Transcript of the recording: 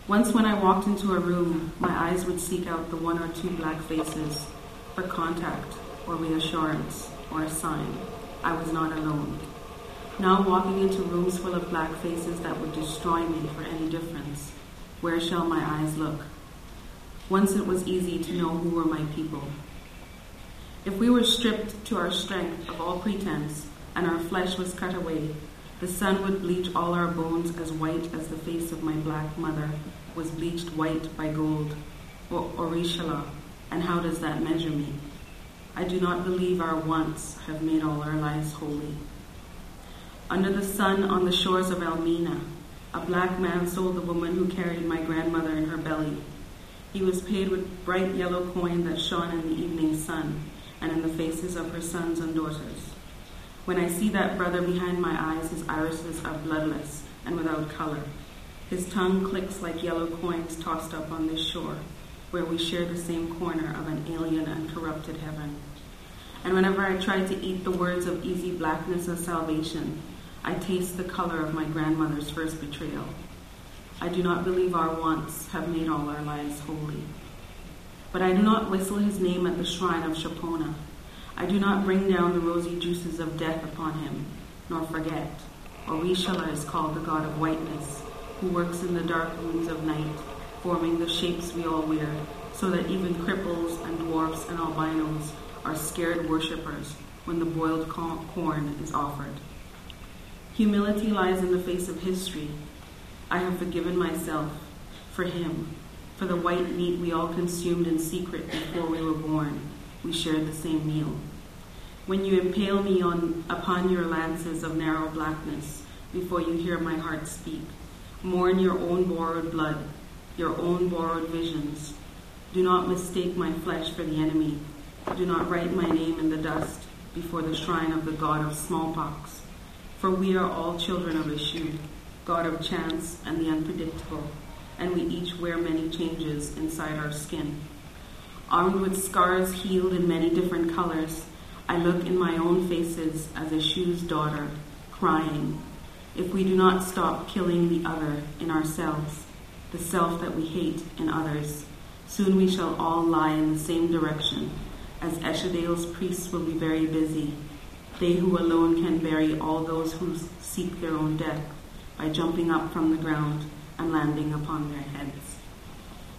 Once when I walked into a room, my eyes would seek out the one or two black faces for contact or reassurance or a sign I was not alone. Now walking into rooms full of black faces that would destroy me for any difference, where shall my eyes look? Once it was easy to know who were my people. If we were stripped to our strength of all pretense and our flesh was cut away, the sun would bleach all our bones as white as the face of my black mother was bleached white by gold, or Orishala, and how does that measure me? I do not believe our wants have made all our lives holy. Under the sun on the shores of Elmina, a black man sold the woman who carried my grandmother in her belly. He was paid with bright yellow coin that shone in the evening sun and in the faces of her sons and daughters. When I see that brother behind my eyes, his irises are bloodless and without color. His tongue clicks like yellow coins tossed up on this shore, where we share the same corner of an alien and corrupted heaven. And whenever I try to eat the words of easy blackness of salvation, I taste the color of my grandmother's first betrayal. I do not believe our wants have made all our lives holy. But I do not whistle his name at the shrine of Shapona. I do not bring down the rosy juices of death upon him, nor forget. Orishala is called the god of whiteness, who works in the dark rooms of night, forming the shapes we all wear, so that even cripples and dwarfs and albinos are scared worshippers when the boiled corn is offered. Humility lies in the face of history. I have forgiven myself, for him, for the white meat we all consumed in secret before we were born. We shared the same meal. When you impale me upon your lances of narrow blackness, before you hear my heart speak, mourn your own borrowed blood, your own borrowed visions. Do not mistake my flesh for the enemy. Do not write my name in the dust before the shrine of the god of smallpox. For we are all children of Eshu, god of chance and the unpredictable, and we each wear many changes inside our skin. Armed with scars healed in many different colors, I look in my own faces as Eshu's daughter, crying, if we do not stop killing the other in ourselves, the self that we hate in others, soon we shall all lie in the same direction, as Eshadale's priests will be very busy, they who alone can bury all those who seek their own death by jumping up from the ground and landing upon their heads.